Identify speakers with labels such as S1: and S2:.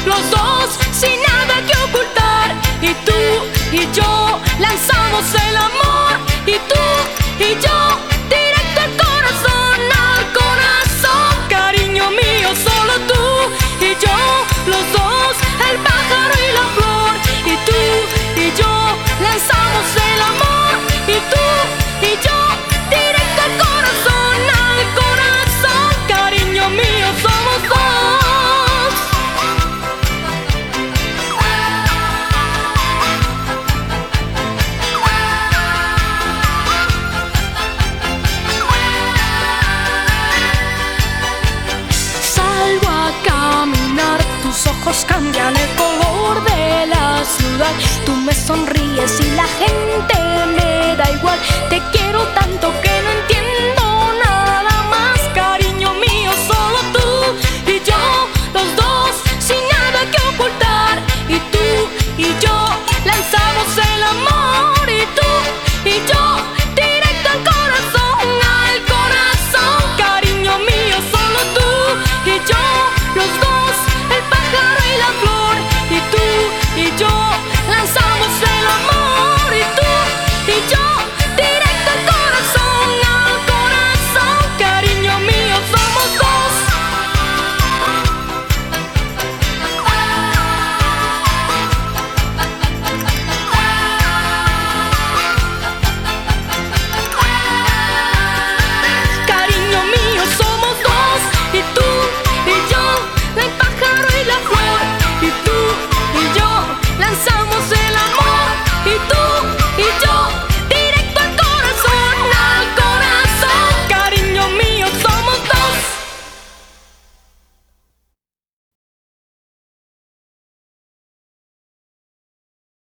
S1: los dos sin nada que ocultar. Y tú y yo lanzamos el amor. Y tú y yo directo al corazón, al corazón. Cariño mío, solo tú y yo, los dos, el pájaro y la flor. Y tú y yo lanzamos el amor. Y tú y yo directo al corazón, al corazón. Cariño mío, somos dos. Salgo a caminar, tus ojos cambian el color de la ciudad. Tú me sonríes y la gente me da igual. Te quiero tanto